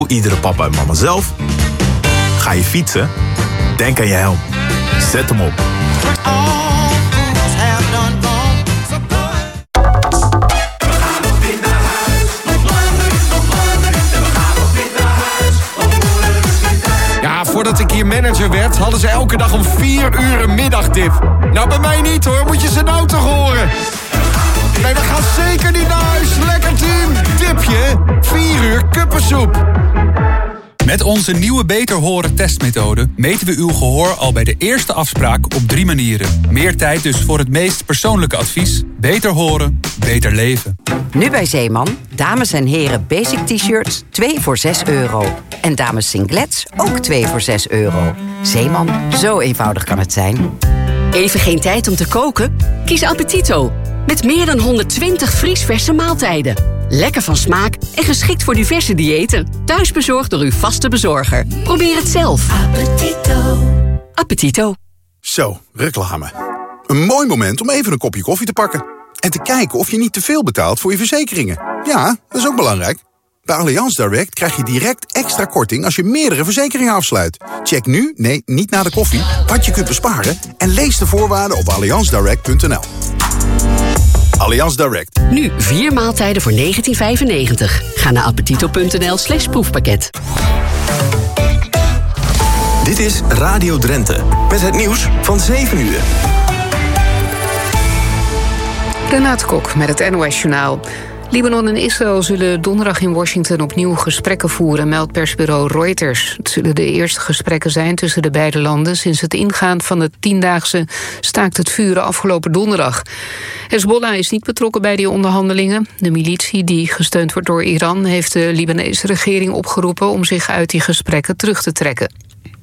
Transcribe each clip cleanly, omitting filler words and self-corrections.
Iedere papa en mama zelf. Ga je fietsen? Denk aan je helm. Zet hem op. Ja, voordat ik hier manager werd, hadden ze elke dag om 4 uur een middagdip. Nou, bij mij niet hoor, moet je ze nou toch horen? Nee, we gaan zeker niet naar huis. Lekker team. Dipje, 4 uur kuppensoep. Met onze nieuwe Beter Horen testmethode meten we uw gehoor al bij de eerste afspraak op 3 manieren. Meer tijd dus voor het meest persoonlijke advies. Beter horen, beter leven. Nu bij Zeeman, dames en heren basic t-shirts 2 voor €6. En dames singlets ook 2 voor €6. Zeeman, zo eenvoudig kan het zijn. Even geen tijd om te koken? Kies Appetito. Met meer dan 120 vriesverse maaltijden. Lekker van smaak en geschikt voor diverse diëten. Thuis bezorgd door uw vaste bezorger. Probeer het zelf. Appetito. Appetito. Zo, reclame. Een mooi moment om even een kopje koffie te pakken. En te kijken of je niet te veel betaalt voor je verzekeringen. Ja, dat is ook belangrijk. Bij Allianz Direct krijg je direct extra korting als je meerdere verzekeringen afsluit. Check nu, nee, niet na de koffie, wat je kunt besparen en lees de voorwaarden op allianzdirect.nl. Allianz Direct. Nu 4 maaltijden voor €19,95. Ga naar appetito.nl/proefpakket. Dit is Radio Drenthe. Met het nieuws van 7 uur. Renate Kok met het NOS-journaal. Libanon en Israël zullen donderdag in Washington opnieuw gesprekken voeren, meldt persbureau Reuters. Het zullen de eerste gesprekken zijn tussen de beide landen sinds het ingaan van het 10-daagse staakt het vuren afgelopen donderdag. Hezbollah is niet betrokken bij die onderhandelingen. De militie, die gesteund wordt door Iran, heeft de Libanese regering opgeroepen om zich uit die gesprekken terug te trekken.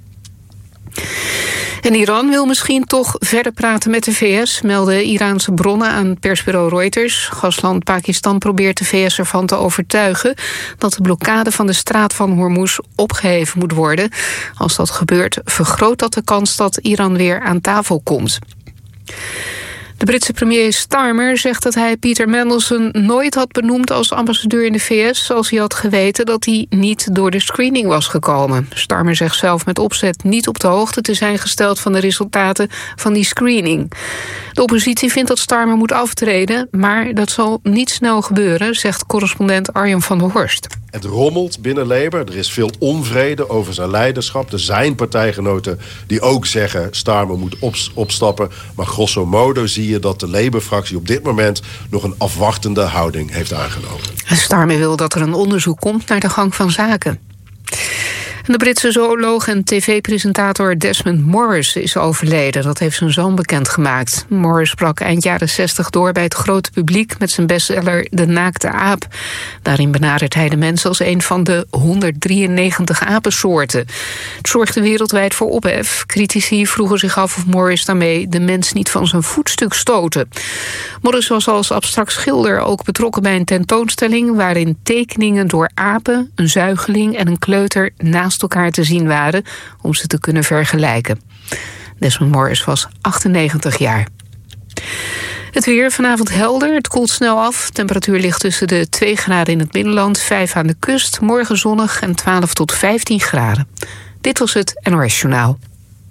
En Iran wil misschien toch verder praten met de VS, melden Iraanse bronnen aan persbureau Reuters. Gastland Pakistan probeert de VS ervan te overtuigen dat de blokkade van de straat van Hormuz opgeheven moet worden. Als dat gebeurt, vergroot dat de kans dat Iran weer aan tafel komt. De Britse premier Starmer zegt dat hij Peter Mandelson nooit had benoemd als ambassadeur in de VS als hij had geweten dat hij niet door de screening was gekomen. Starmer zegt zelf met opzet niet op de hoogte te zijn gesteld van de resultaten van die screening. De oppositie vindt dat Starmer moet aftreden, maar dat zal niet snel gebeuren, zegt correspondent Arjen van der Horst. Het rommelt binnen Labour. Er is veel onvrede over zijn leiderschap. Er zijn partijgenoten die ook zeggen Starmer moet opstappen. Maar grosso modo zie je dat de Labour-fractie op dit moment nog een afwachtende houding heeft aangenomen. Starmer wil dat er een onderzoek komt naar de gang van zaken. De Britse zooloog en tv-presentator Desmond Morris is overleden. Dat heeft zijn zoon bekendgemaakt. Morris brak eind jaren 60 door bij het grote publiek met zijn bestseller De Naakte Aap. Daarin benadert hij de mens als een van de 193 apensoorten. Het zorgde wereldwijd voor ophef. Critici vroegen zich af of Morris daarmee de mens niet van zijn voetstuk stoten. Morris was als abstract schilder ook betrokken bij een tentoonstelling waarin tekeningen door apen, een zuigeling en een kleuter naast elkaar te zien waren om ze te kunnen vergelijken. Desmond Morris was 98 jaar. Het weer vanavond helder, het koelt snel af. Temperatuur ligt tussen de 2 graden in het binnenland, 5 aan de kust. Morgen zonnig en 12 tot 15 graden. Dit was het NOS Journaal.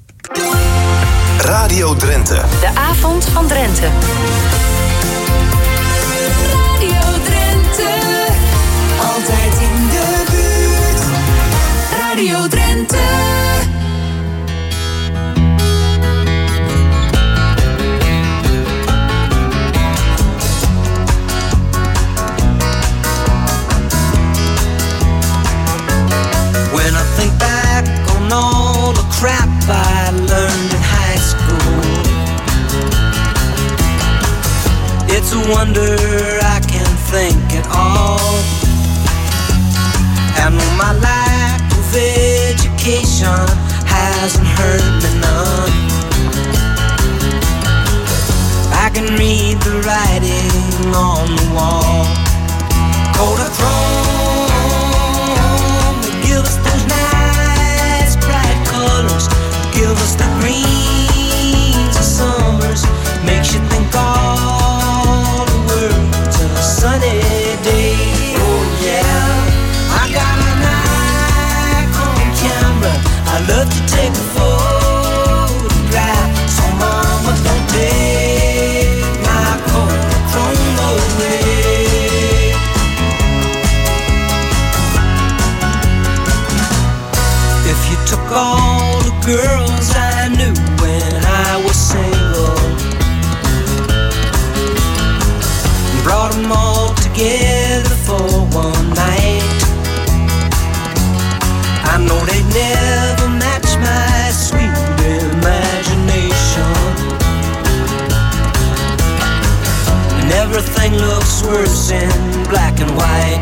Radio Drenthe. De avond van Drenthe. Radio Drenthe. Altijd in de buurt. Radio Drenthe. When I think back on all the crap I learned in high school, it's a wonder I can think at all. And my lack of education hasn't hurt me none. I can read the writing on the wall. Kodachrome, they give us those nice bright colors, give us the greens of summers, makes you think all the world's a sunny day. Oh yeah, I got a nice all the girls I knew when I was single. Brought them all together for one night. I know they'd never match my sweet imagination. And everything looks worse in black and white.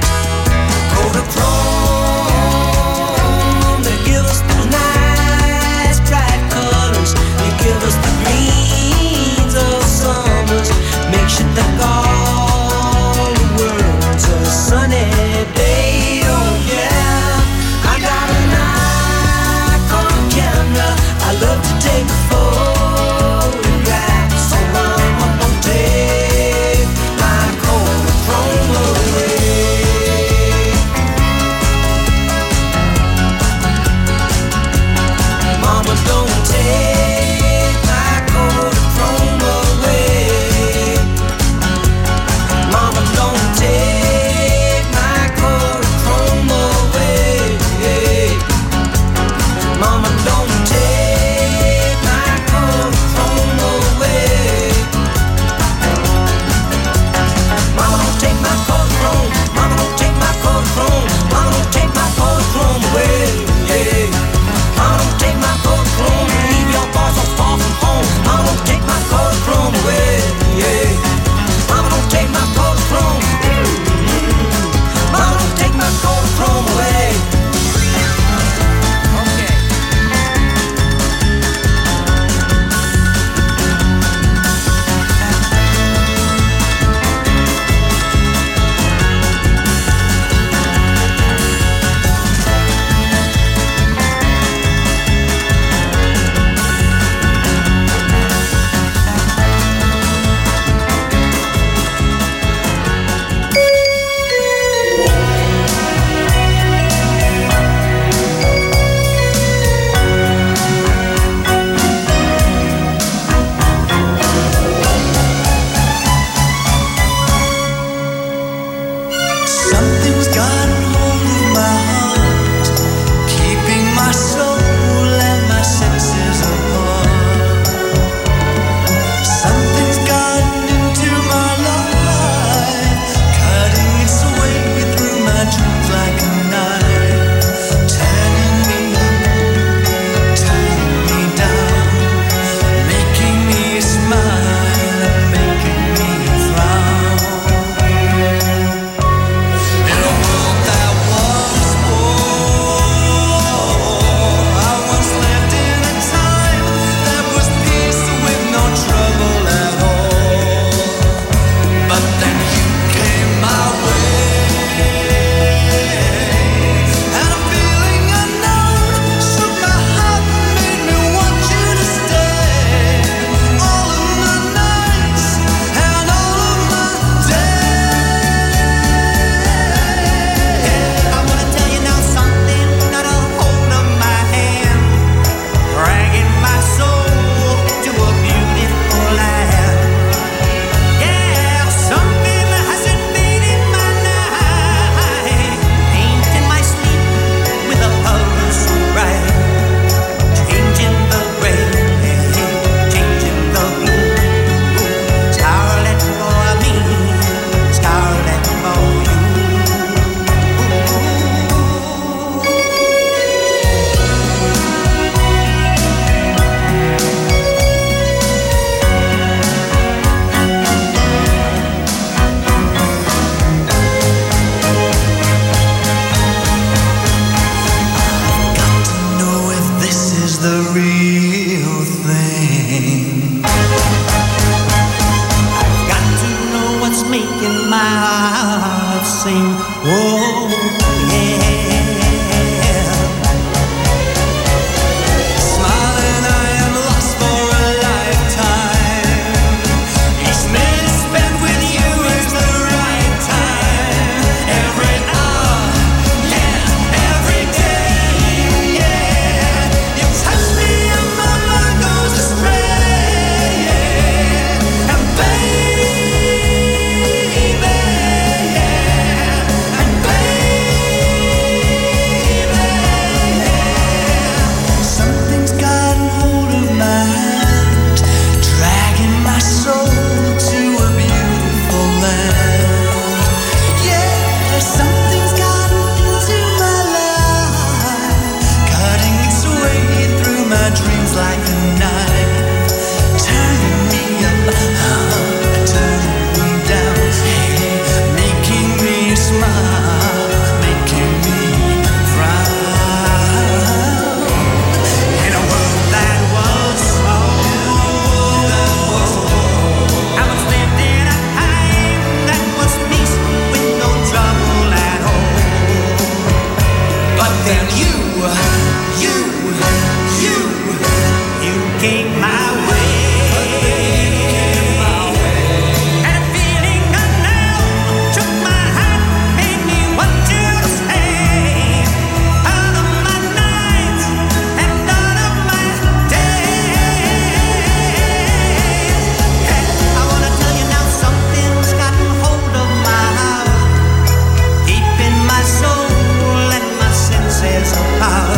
Kodachrome, they give us those nice bright colors. They give us the greens of summers. Makes you think all the world's a sunny day. Oh yeah, I got an Nikon camera. I love to take photographs. So mama, don't take my Kodachrome away. came my way. And a feeling unknown took my heart, made me want you to stay. Out of my nights and out of my days. Hey, I wanna tell you now, something's gotten hold of my heart, deep in my soul and my senses of power.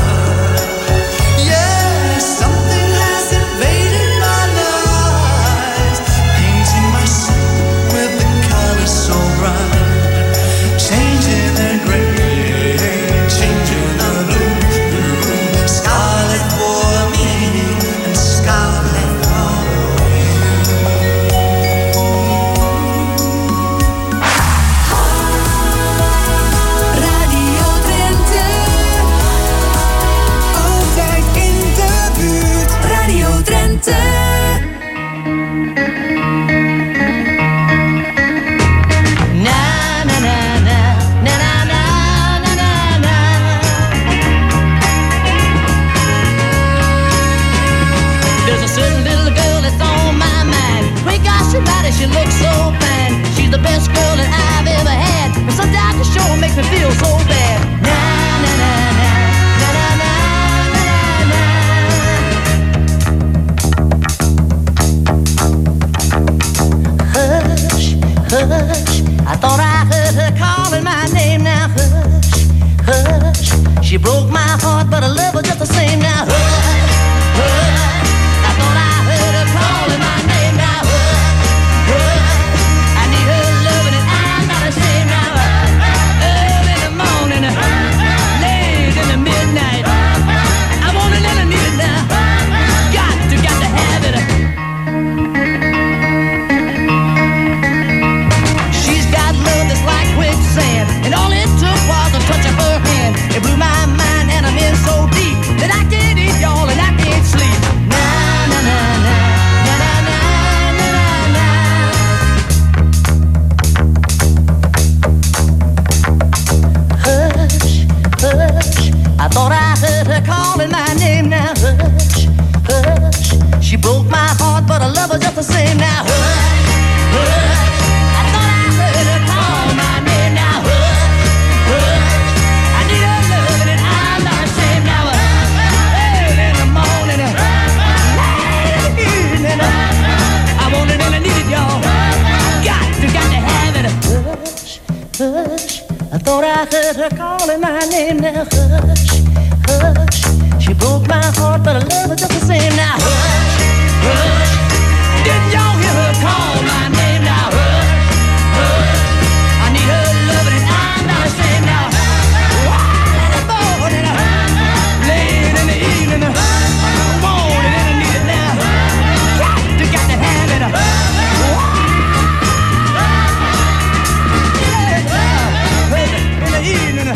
She looks so fine. She's the best girl that I've ever had. But sometimes the show makes me feel so bad. Na na na na na na na na na. Hush, hush. I thought I heard her calling my name. Now hush, hush. She broke my heart, but I love her just the same. Now hush, hush. I thought I heard her calling my name. Now and all it took was a touch of her hand. It blew my mind and I'm in so deep that I can't eat, y'all, and I can't sleep. Na na na na na na na na na. Hush, hush. I thought I heard her calling my name. Now hush, hush. She broke my heart, but I love her just the same. Now hush, hush. I thought I heard her call my name. Now hush, hush. I need her loving and I'm not ashamed. Now early in the morning, late in the evening, I want it and I need it, y'all. Got to have it. Hush, hush. I thought I heard her calling my name. Now hush, hush. She broke my heart, but I love her just the same. Now hush, hush. Didn't y'all hear her call my name? Now hush, hush. I need her loving and I'm not ashamed. Now early in the morning, late in the evening, I want it and I need it now. Got to have it. In the evening.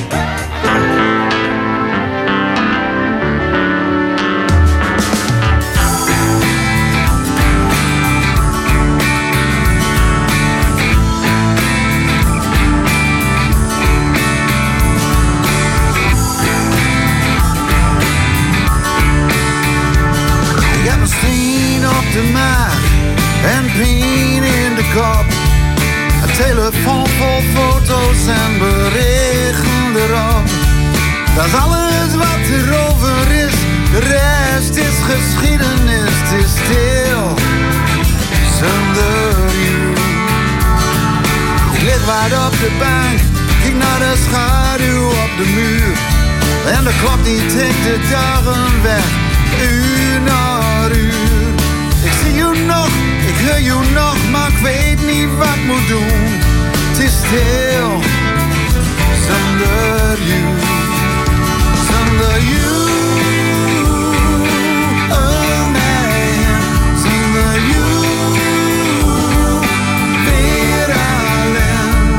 De maag en pijn in de kop. Een telefoon vol foto's en berichten erop. Dat is alles wat er over is. De rest is geschiedenis. Het is stil zonder u. Ik lig wat op de bank. Kijk naar de schaduw op de muur. En de klok die tikt de dagen weg. Uur na uur. Ik zie je nog, ik hoor je nog, maar ik weet niet wat ik moet doen. Het is stil, zonder you, zonder you. Oh man, zonder you, weer alleen.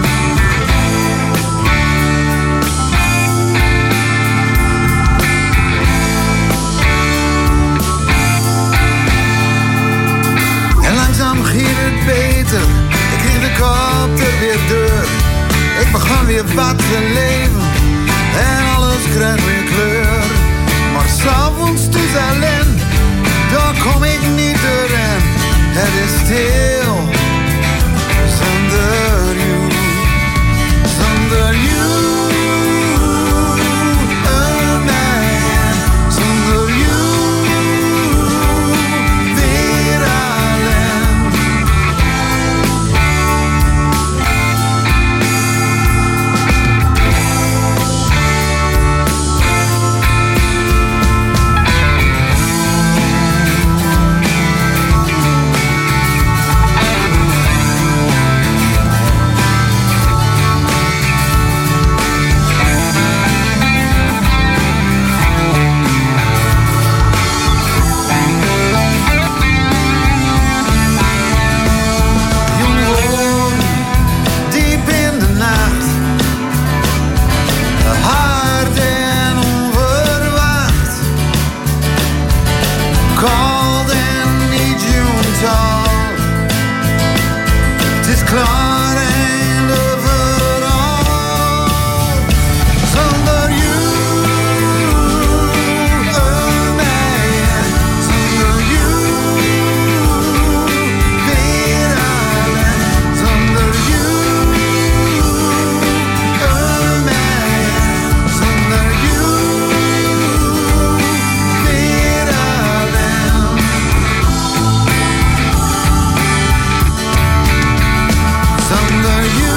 En langzaam ging het beter. Ik kreeg de kop er weer door. Ik begon weer wat te leven. het is stil zonder you, zonder you. Een man zonder you, weer alleen. Klaar en overal zonder you, oh man, zonder you, weer alleen, zonder you, oh man, zonder you, weer alleen. Zonder you,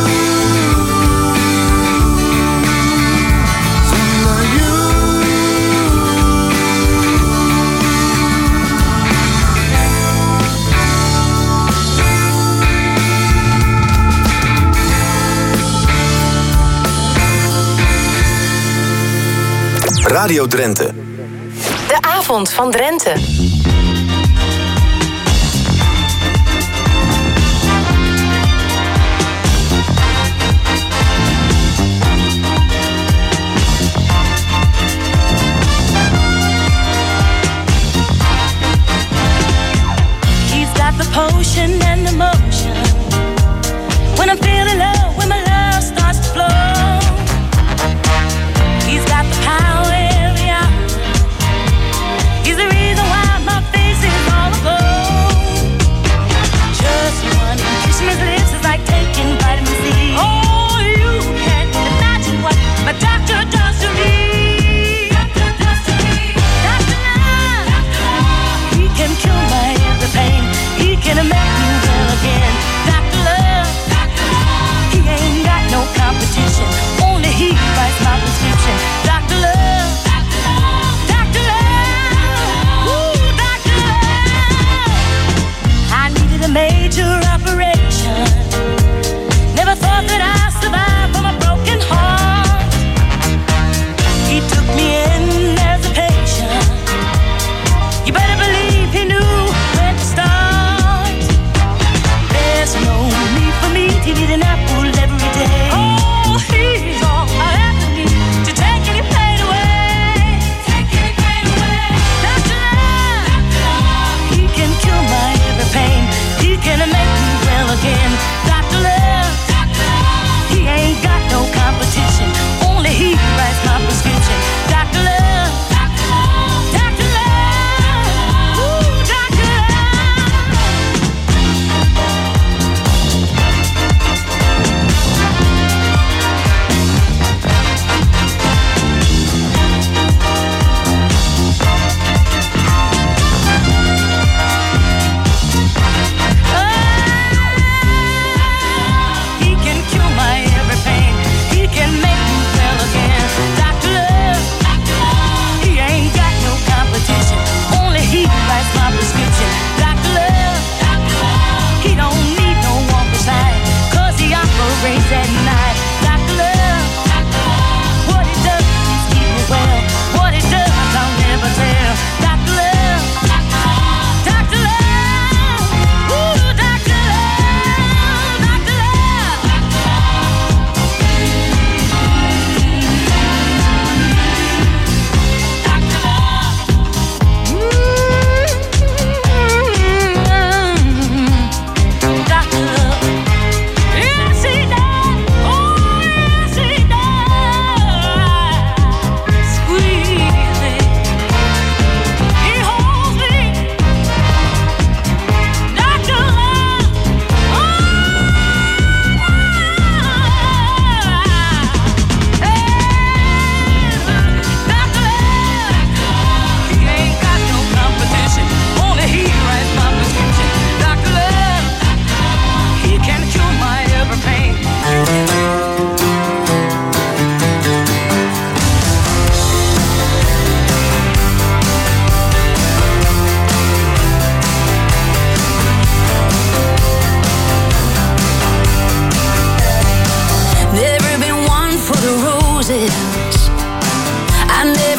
zonder you. Radio Drenthe. De avond van Drenthe. The potion and the motion. When I'm feeling low, when my love starts to flow, he's got the power every hour. He's the reason why my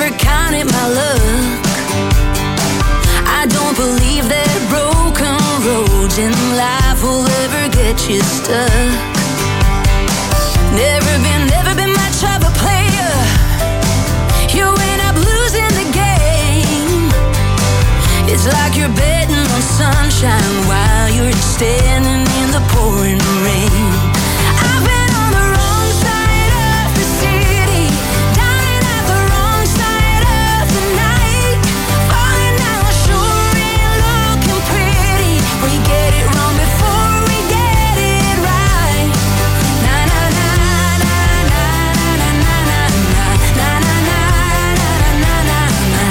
never counted my luck. I don't believe that broken roads in life will ever get you stuck. Never been much of a player. You end up losing the game. It's like you're betting on sunshine while you're standing in the pouring rain. I've been on the wrong side of the city, dying at the wrong side of the night, falling down the shore and looking pretty. We get it wrong before we get it right. Na na na na na na na na na na na na na na na na.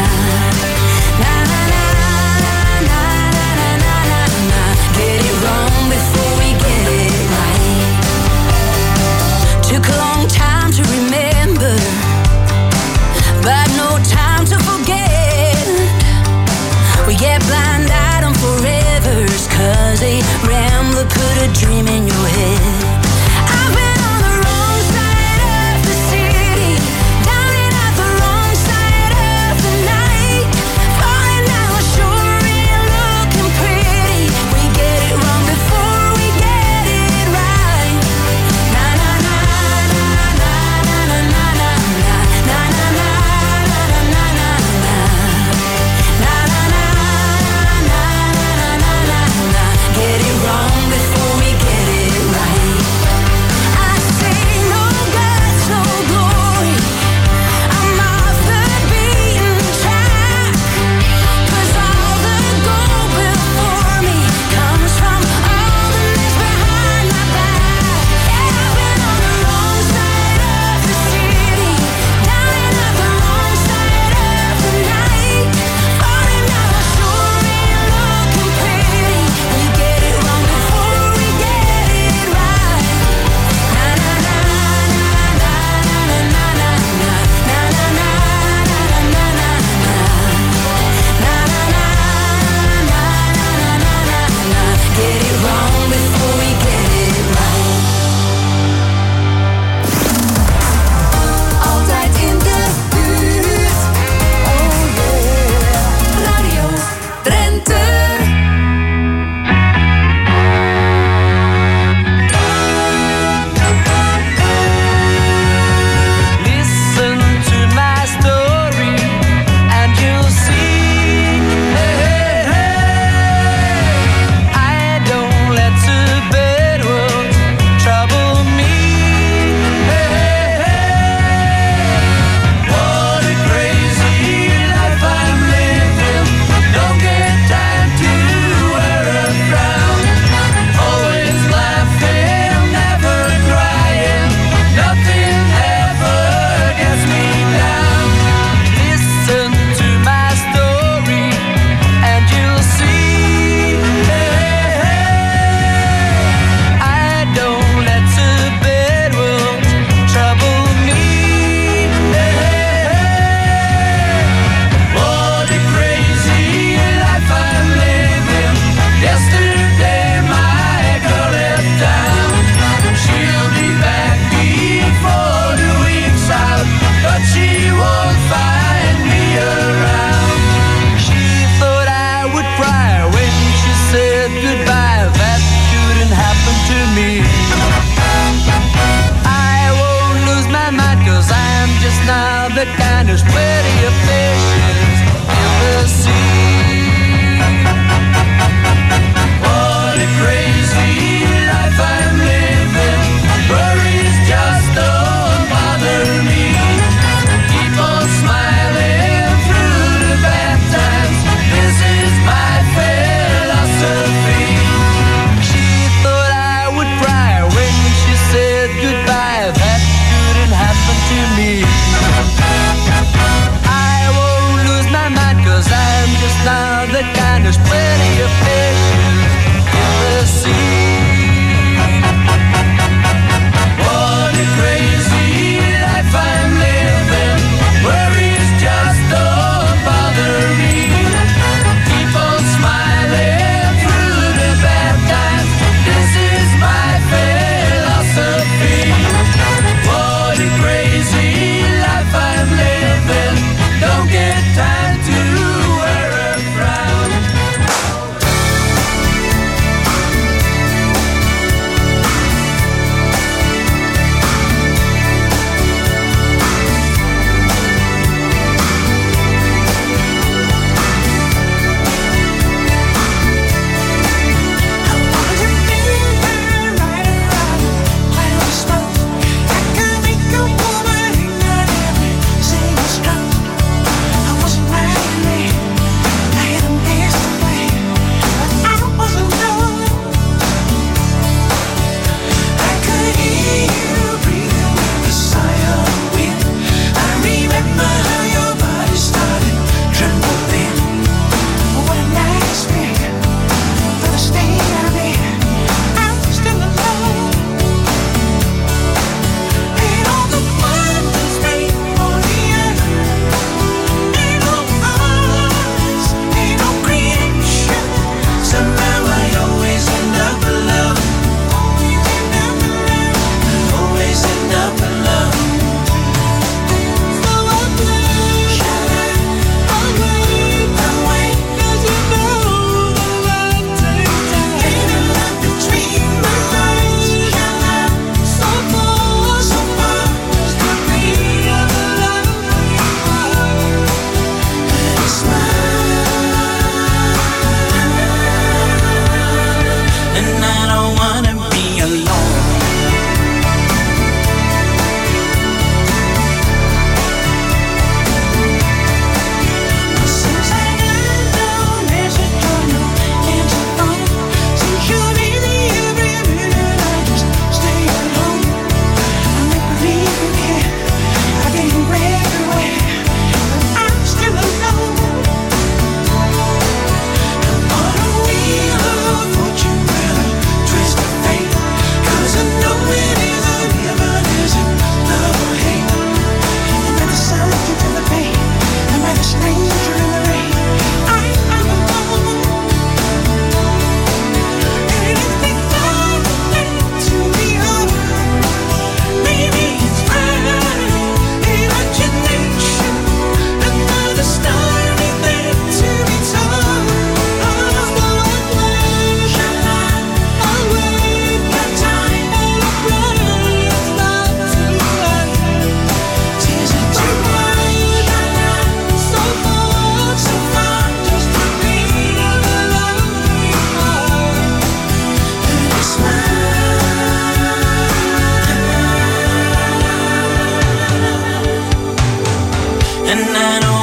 Get it wrong before we get it right. Took a long time to remember, but no time to forget. We get blind-eyed on forevers, 'cause a rambler put a dream in your head. I've been on the wrong side of the city, dying at the wrong side of the night, falling down the shore and looking pretty. We get it wrong before we get it right. Na na na na na na na na na na na na na na na na na. Na na na na na na na na. Get it wrong before we get it right. I say no guts, no glory. I'm off the beaten track, 'cause all the gold before me comes from all the mess behind my back. Yeah, I've been on the wrong side of the city, dying at the wrong side of the night, falling down the shore and looking pretty. We get it wrong before we get it right. Na na na na na na na na na na na na na na na na. Na na na na na na na na. Get it wrong before we get it right. Altijd in de buurt. Oh yeah. Radio Drenthe. Listen to my story and you'll see. Hey, hey, I don't let the bad world trouble me. Hey, hey, what a crazy life I'm living. Don't get time to wear a frown. Always laughing, never crying. Nothing ever gets me down. Listen to my story and you'll see. Hey, hey, I don't let the bad world trouble me. Hey, hey, what a crazy life I'm living. Yesterday my girl left town. She'll be back before the week's out, but she won't find me around. She thought I would cry when she said goodbye. That couldn't happen to me. I won't lose my mind, 'cause I'm just not the kind of plenty of fishes in the sea. What a crazy life I'm living. Worries just don't bother me. Keep on smiling through the bad times. This is my philosophy. She thought I would cry when she said goodbye. That couldn't happen to me.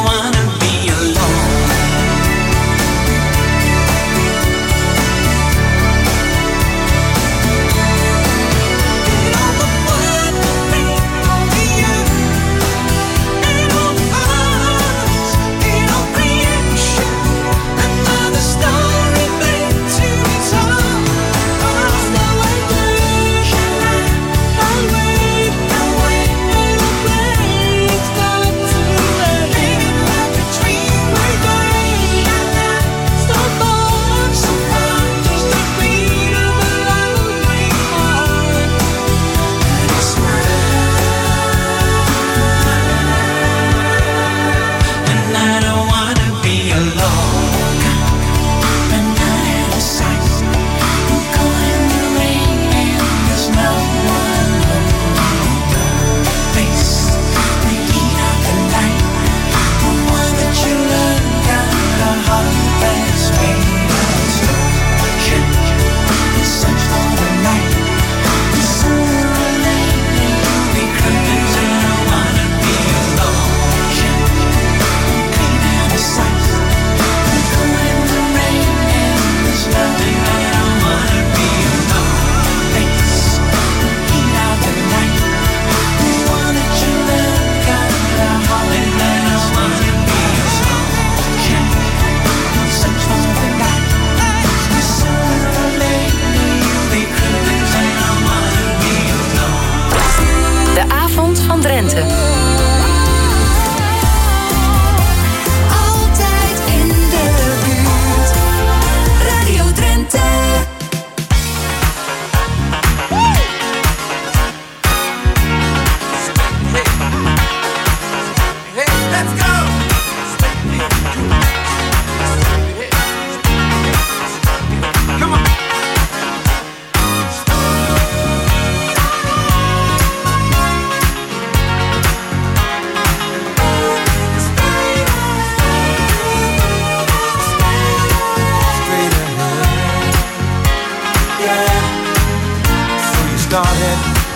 started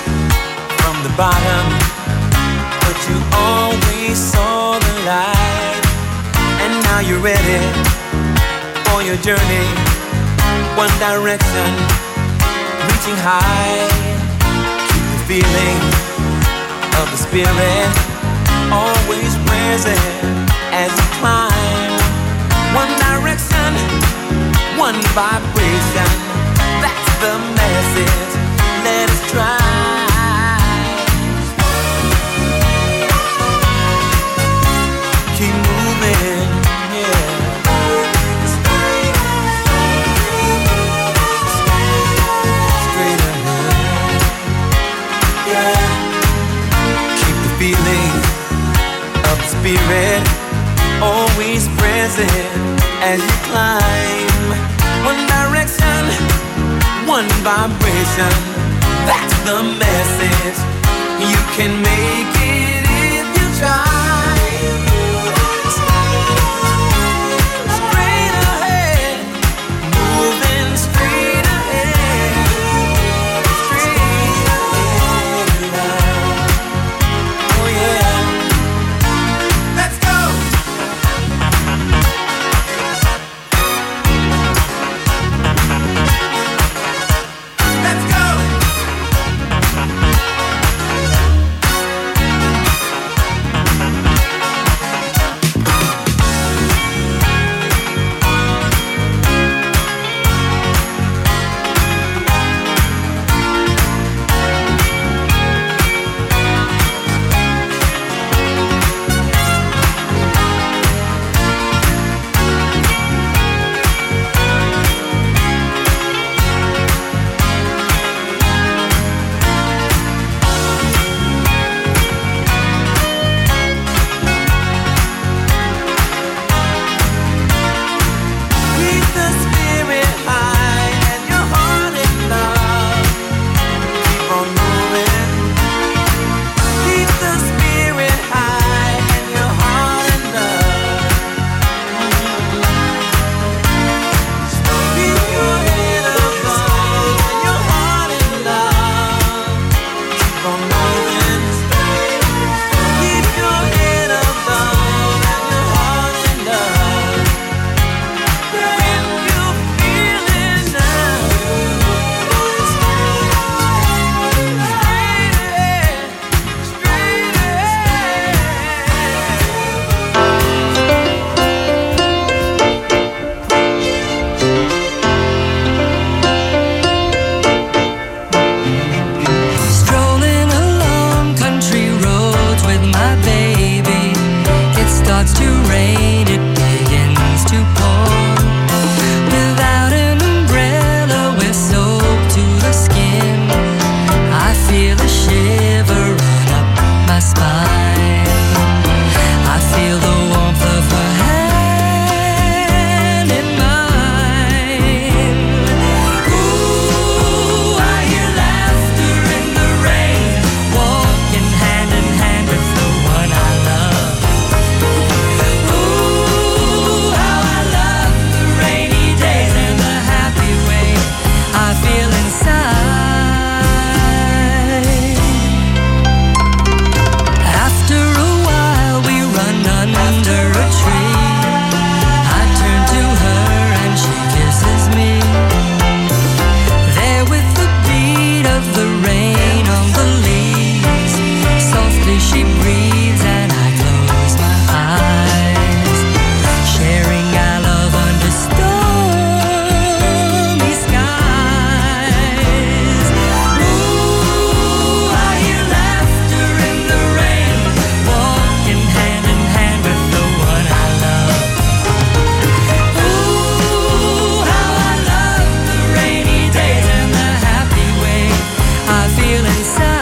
from the bottom, but you always saw the light. And now you're ready for your journey, one direction, reaching high. Keep the feeling of the spirit always present as you climb. One direction, one vibration, that's the message. Let us try. Keep moving, yeah. Straight ahead, yeah. Keep the feeling of the spirit always present as you climb. One direction, one vibration, that's the message. You can make it if you try. Straight ahead, moving straight ahead. Straight ahead. Oh yeah. Let's go. Let's go. starts to rain, it begins to pour. Without an umbrella, we're soaked to the skin. I feel a shiver run up my spine. I feel the warmth of her hand in mine. Ooh, I hear laughter in the rain, walking hand in hand with the one I love. Ooh, how I love the rainy days and the happy way I feel inside. After a while we run under a tree. I turn to her and she kisses me. There with the beat of the rain on the leaves, softly she breathes and I close my eyes, sharing our love under stormy skies. Ooh, I hear laughter in the rain, walking hand in hand with the one I love. Ooh, how I love the rainy days and the happy way I feel inside.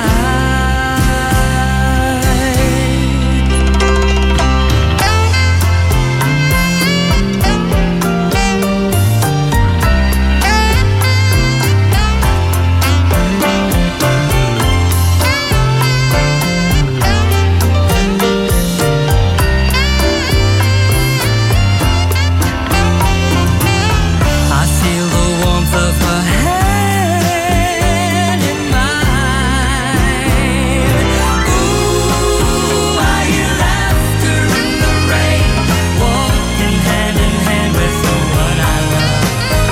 I feel the warmth of her hand in mine. Ooh, I hear laughter in the rain, walking hand in hand with the one I love.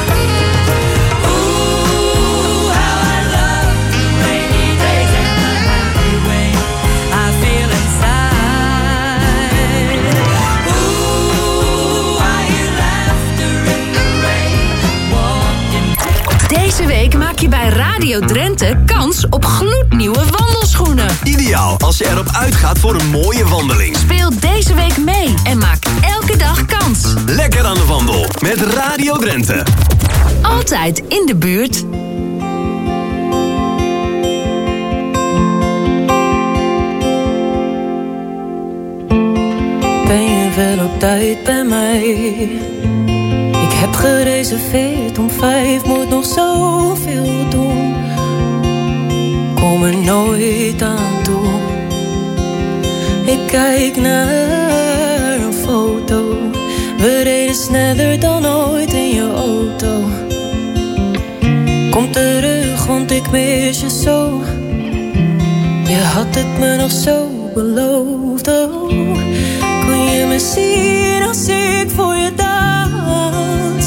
Ooh, how I love the rainy days and the happy way I feel inside. Ooh, I hear laughter in the rain, walking. Deze week maak je bij Radio Drenthe kans op gloednieuwe wandelschoenen. Ideaal als je erop uitgaat voor een mooie wandeling. Speel deze week mee en maak elke dag kans. Lekker aan de wandel met Radio Drenthe. Altijd in de buurt. Ben je wel op tijd bij mij? Ik heb gereserveerd om 5, moet nog zoveel doen. Kom er nooit aan toe. Ik kijk naar een foto. We reden sneller dan ooit in je auto. Kom terug, want ik mis je zo. Je had het me nog zo beloofd, oh. Kun je me zien als ik voor je dans?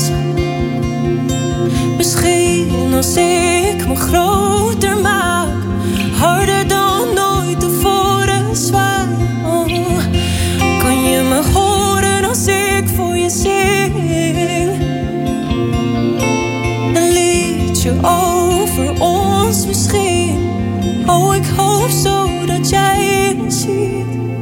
Misschien als ik me groter maak, harder dan ooit tevoren zwaai, oh. Kun je me horen als ik voor je zing? Een liedje over ons misschien. Oh, ik hoop zo dat jij me ziet.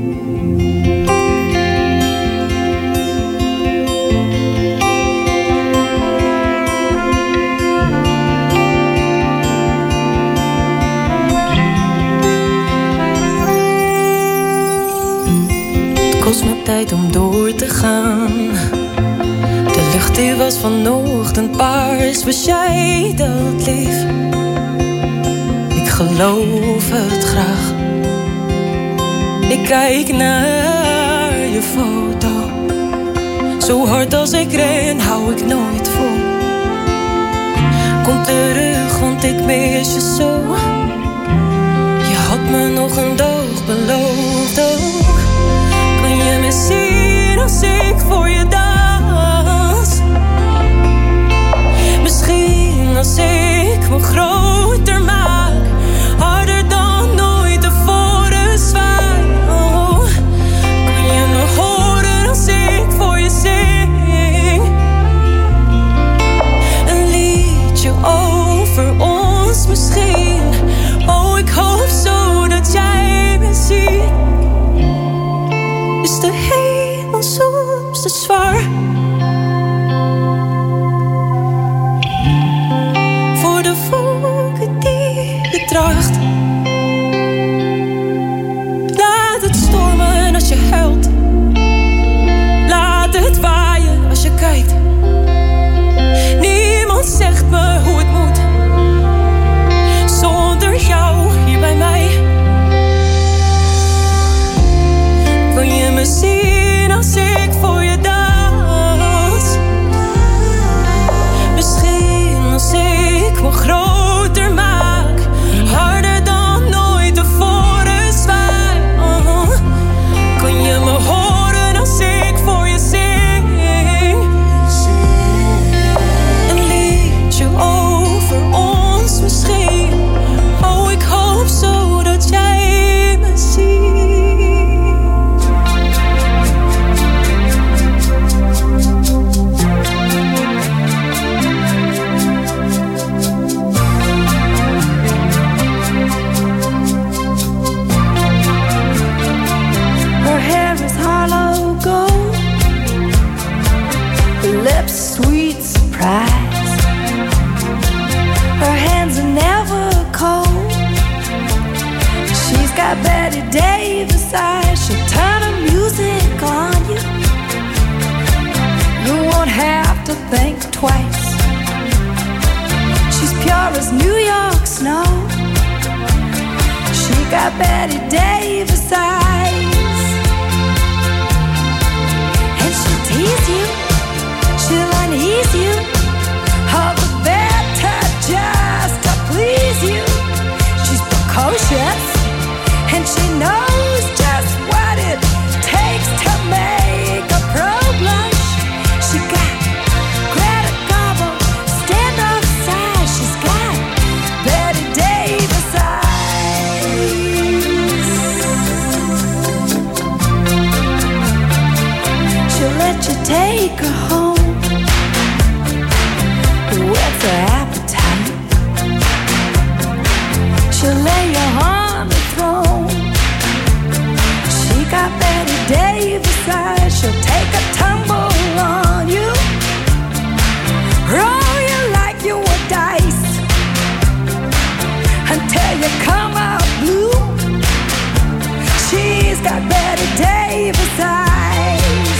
Het kost me tijd om door te gaan. De lucht die was vanochtend paars. Was jij dat lief? Ik geloof het graag. Ik kijk naar je foto. Zo hard als ik ren, hou ik nooit vol. Kom terug, want ik mis je zo. Je had me nog een dag beloofd ook. Kun je me zien als ik voor je dans? Misschien als ik me groter maak, harder dan ooit tevoren zwaai, oh. Kun je me horen als ik voor je zing? Een liedje over ons misschien. Oh, ik hoop zo dat jij me ziet. Is de hele twice. She's pure as New York snow. She got Betty Davis eyes. And she'll tease you, she'll unease you, all the better just to please you. She's precocious, and she knows just what it takes to make a pro blush. She got Greta Garbo, standoff size. She's got Betty Davis eyes. She'll let you take her home. What's her appetite? She'll lay you on the throne. She got Betty Davis eyes. She'll take a tumble on you, roll you like you were dice, until you come out blue. She's got Betty Davis eyes.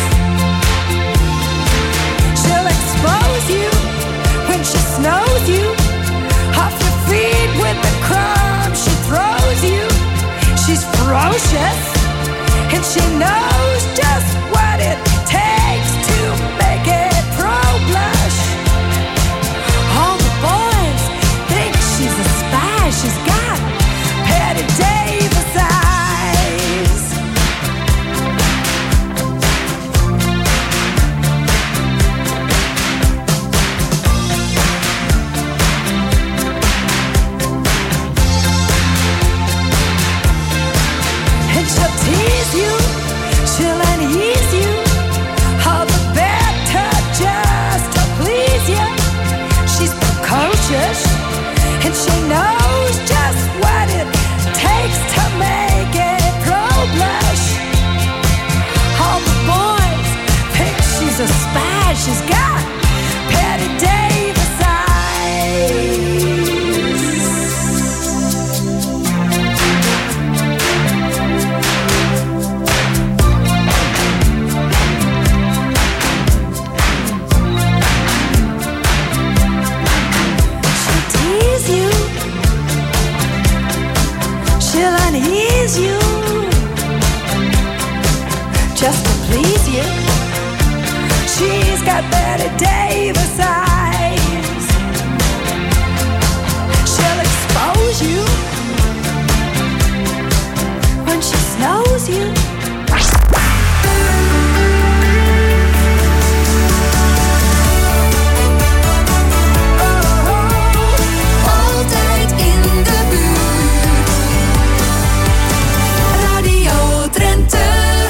She'll expose you when she snows you, off your feet with the crumbs she throws you. She's ferocious, and she knows just what it takes to make it pro blush. All the boys think she's a spy. She's got Betty Davis eyes. And she'll tease you, she'll unease you, all the better just to please you. She's precocious, and she knows just what it takes to make it pro blush. All the boys think she's a spy. She's got Betty Davis eyes. She'll tease you, she'll unease you, just to please you. She's got Betty Davis eyes. She'll expose you when she snows you. Altijd in de buurt. Radio Drenthe.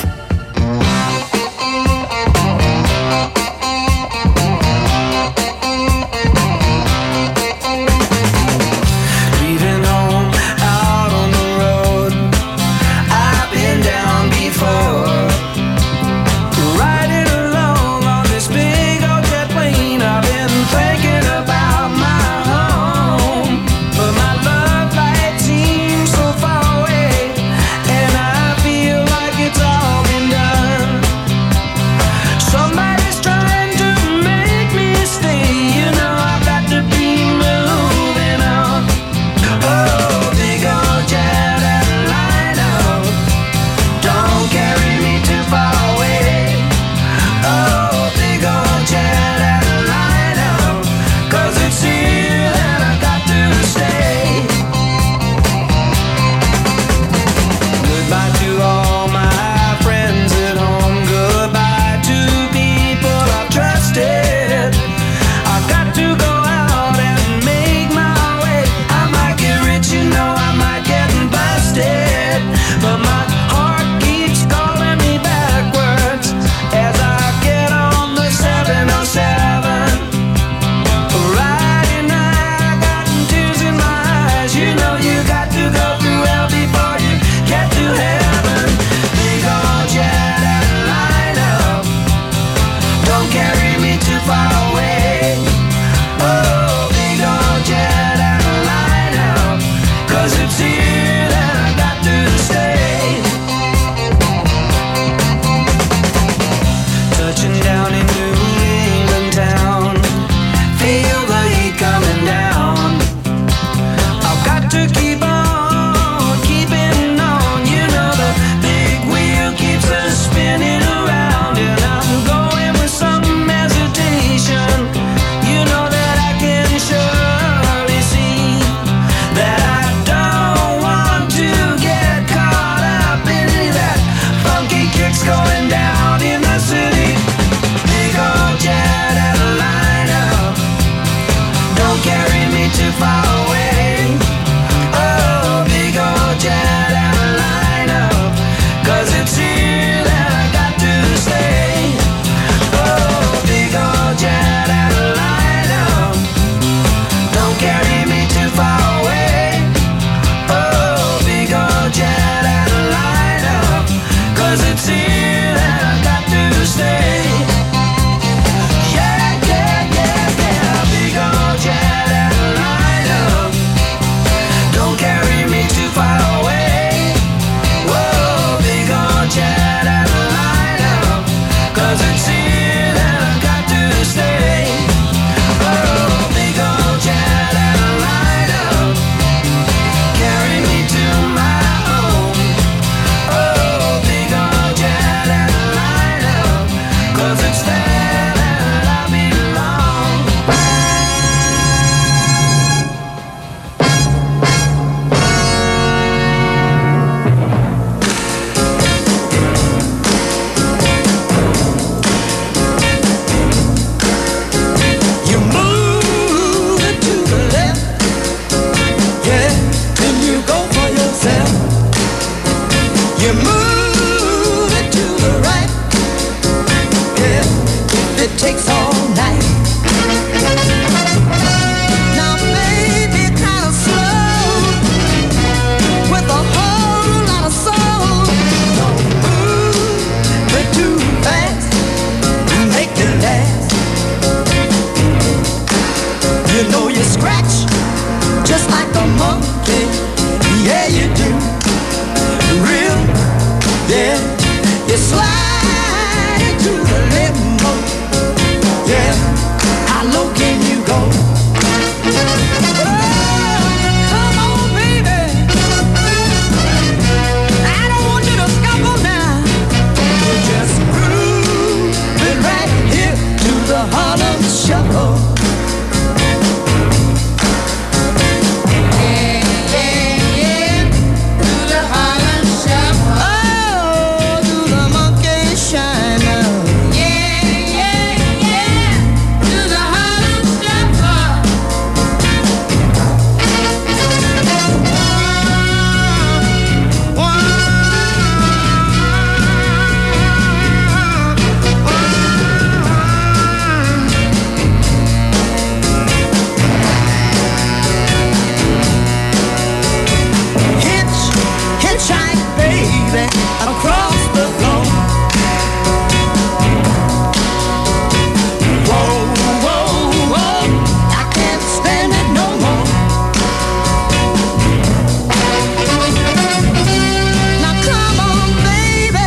Leaving home out on the road. I've been down before. Riding alone on this big old jet plane. I've been thinking about my home, but my love light seems so far away, and I feel like it's all been done. Somebody's trying to make me stay. You know I've got to be moving on. Oh, big old jet airliner, don't carry me too far away. Oh, big old jet airliner, 'cause it's here that I got to stay. Goodbye to all my friends at home. Goodbye to people I've trusted. I've got to go out and make my way. I might get rich, you know, I might get busted, but my heart keeps calling me backwards as I get on the 707. Riding high, I got tears in my eyes. You know you got to go through hell before you get to heaven. Big old jet airliner, don't carry me too far away. Oh, big old jet airliner, 'cause it's here that I got to stay. Touching down in New England town, 'cause it's there that I belong. You move it to the left, yeah, then you go for yourself. You move it to the right, yeah, it takes all night. Now baby, kind of slow, with a whole lot of soul. Don't move it too fast, make it last. You know you scratch just like a monkey, yeah you do. Real, yeah, you slide into the limbo, yeah. How low can you go? Oh, come on, baby. I don't want you to scuffle now. You just groove it right here to the Harlem Shuffle. Hitchhike, baby, across the floor. Whoa, whoa, whoa, I can't stand it no more. Now come on, baby.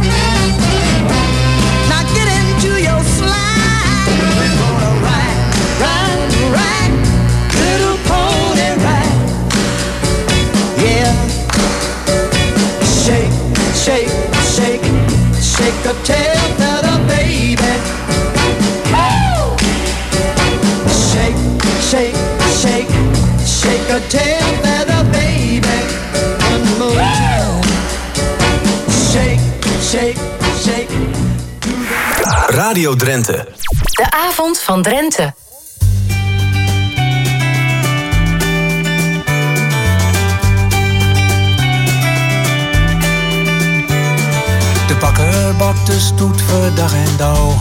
Now get into your slide. We're gonna ride, ride, ride, little pony ride. Yeah. Shake, shake, shake, shake a tail feather, baby. Woo! Shake, shake, shake, shake a tail feather, baby. One more time. Shake, shake, shake. Radio Drenthe. De avond van Drenthe. De bakker bakt de stoet voor dag en dauw.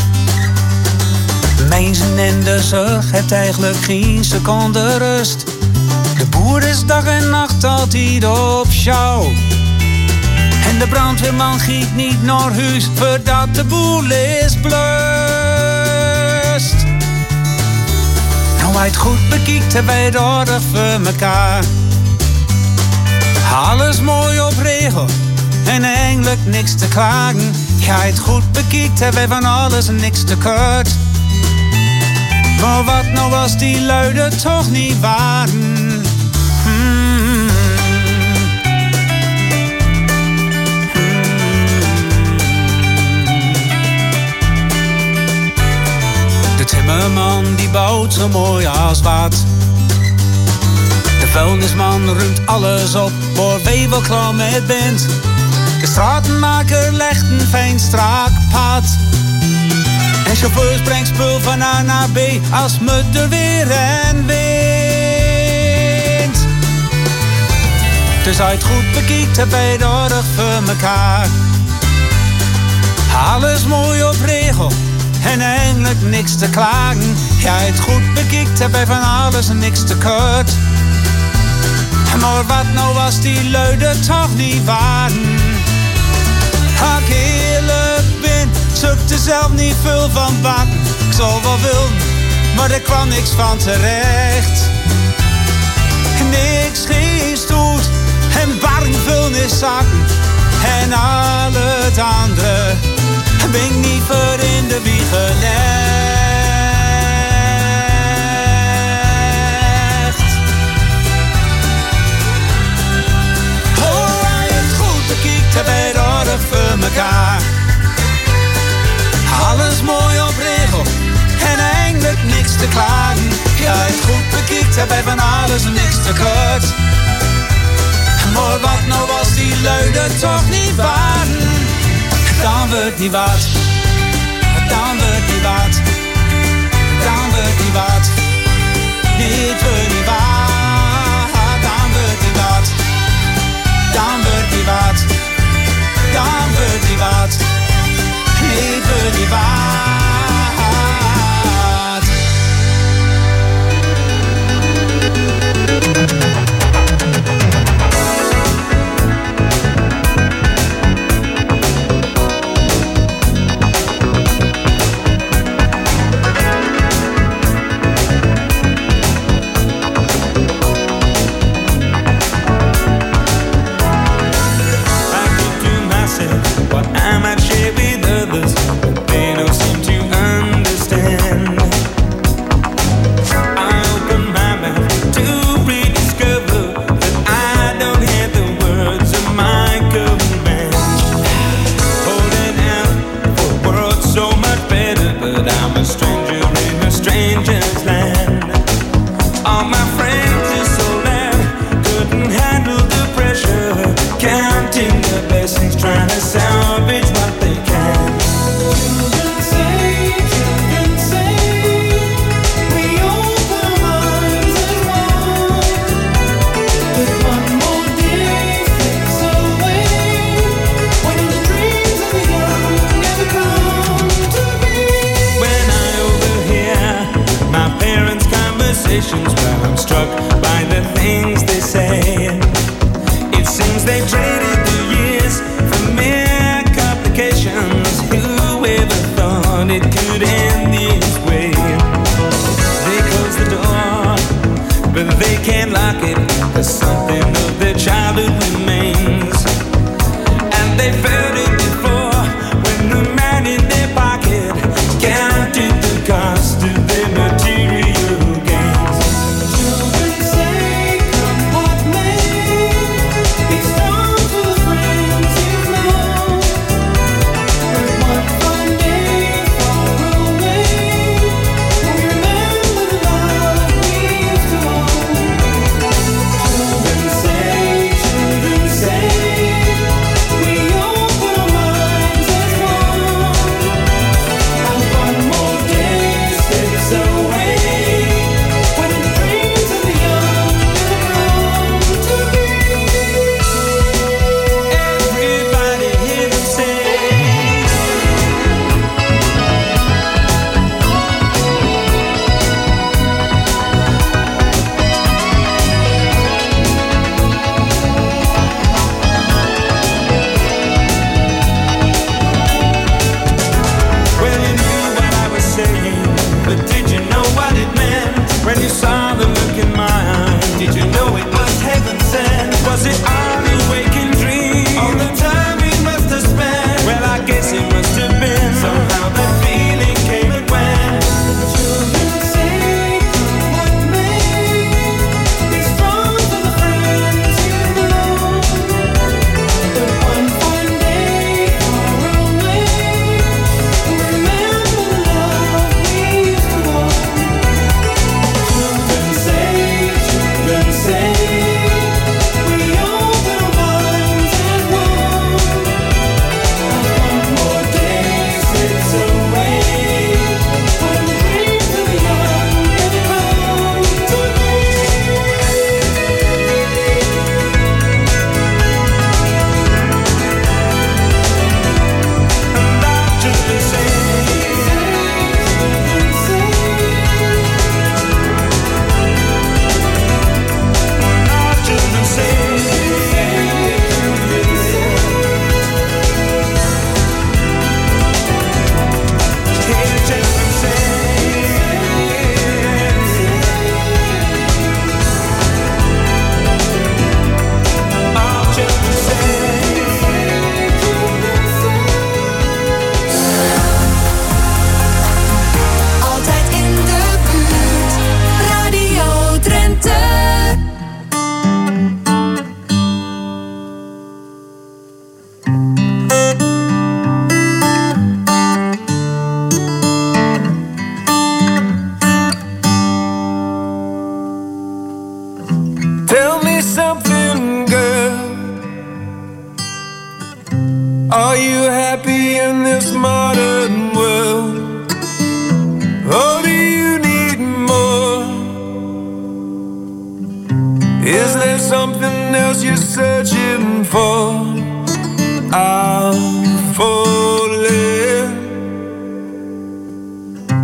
Mensen en de zorg heeft eigenlijk geen seconde rust. De boer is dag en nacht altijd op sjouw. En de brandweerman giet niet naar huis voordat de boel is blust. Nou, hij het goed bekijkt, hebben wij het aardig voor mekaar. Alles mooi op regel en eigenlijk niks te klagen. Ja, het goed bekijkt, hebben wij van alles niks te kort. Maar wat nou als die luiden toch niet waren? De timmerman die bouwt zo mooi als wat. De vuilnisman ruimt alles op, waar wij wel klaar met bent. De stratenmaker legt een fijn strak pad. En chauffeurs brengt spul van A naar B als me er weer en wint. Dus als je het goed bekijkt, heb wij het aardig voor mekaar. Alles mooi op regel en eigenlijk niks te klagen. Ja, het goed bekijkt, heb wij van alles niks te kort. Maar wat nou als die luiden toch niet waren? Als ik eerlijk ben, zoek er zelf niet veel van bakken. Ik zou wel willen, maar er kwam niks van terecht. Niks, geen stoet en barnvulniszakken. En al het andere ben ik niet voor in de wieg gelegd. Oh, hij het goed bekijkt, hebben wij het aardig voor mekaar. bekikt heb, bij van alles en niks tekort. Maar wat nou als die luiden toch niet waren? Dan wordt niet wat, dan wordt niet wat, dan wordt niet wat, niet wordt niet wat, dan wordt niet wat, dan wordt niet wat, dan wordt niet wat, niet wordt niet wat. Where I'm struck by the things they say. It seems they traded the years for mere complications. Who ever thought it could end this way? They close the door, but they can't lock it, 'cause something of their childhood remains. And they felt it before, when the man in their pocket counted the cost of their material. Children say, come what may, be strong.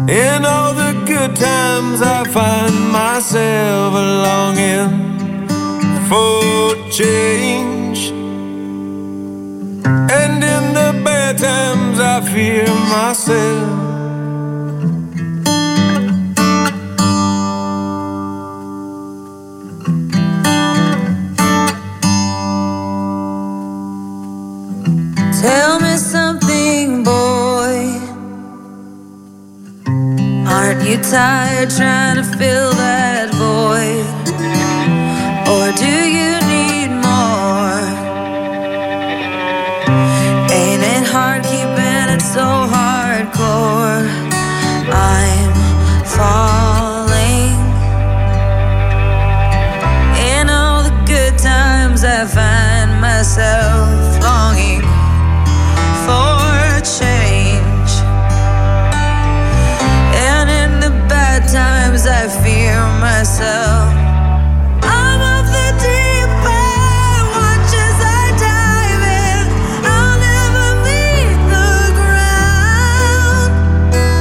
In all the good times I find myself longing for change, and in the bad times I fear myself. Tell me something, boy. Aren't you tired trying to fill that void? Or do you need more? Ain't it hard keeping it so hardcore?